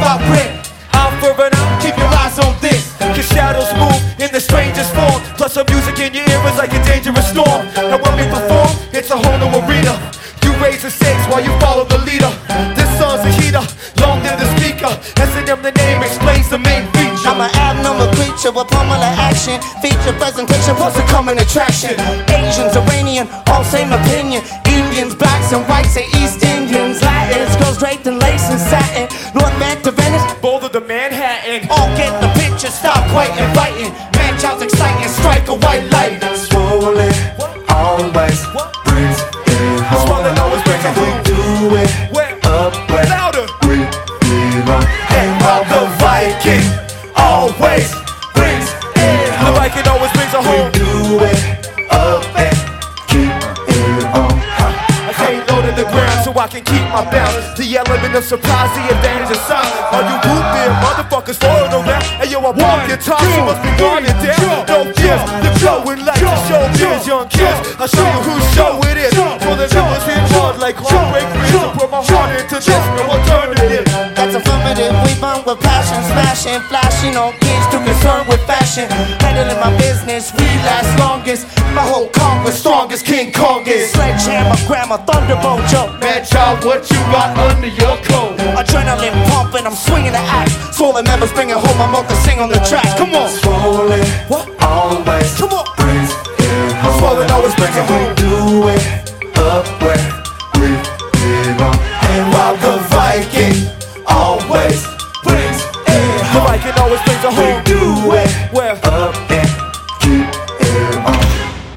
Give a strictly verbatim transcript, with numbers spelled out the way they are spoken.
I bring. I'm further out, keep your eyes on this. Cause shadows move in the strangest form. Plus the music in your ear is like a dangerous storm. And when we perform, it's a whole new arena. You raise the stakes while you follow the leader. This song's a heater, long in the speaker. S and M the name explains the main feature. I'm an abnormal creature with pummeling action. Feature presentation plus a common attraction. Asians, Iranian, all same opinion. Indians, blacks and whites and East Indians. Latins, girls draped in lace and satin. North Van to Venice, Boulder to Manhattan. all get the picture, stop quite inviting. Man child's exciting, strike a white light. Swollen, always brings it home. Swollen always brings it home. We do it Where? up where Louder. we belong. And while the Viking always brings it home. The Viking always brings it We home. do it up and keep it on. I stay low to the ground so I can keep my balance. The element of surprise, the advantage of silence. Are you root there, motherfuckers following around? Hey yo, I walk your top, you must be running down. No gifts, the flowing like the show biz, young kids. I'll show you whose show it is. For the members in charge like heartbreak ribs. To put my heart into this, no alternative. That's affirmative, we burn with passion. Smashing, flashing on kids too concerned with fashion. Handling my business, we last longest. My whole Congress, strongest King Kong is. Sledgehammer, grandma, thunderbolt, Joe. Man, child, what you got under your coat? Adrenaline pumping, I'm swinging the axe. Swollen members bringing home, I'm out to sing on the track. Come on. Swollen, What? always Come on. brings it home. Swollen always brings it home. We do it up where we belong. And while the Viking always brings it home. The Viking always brings it We home. do it Where?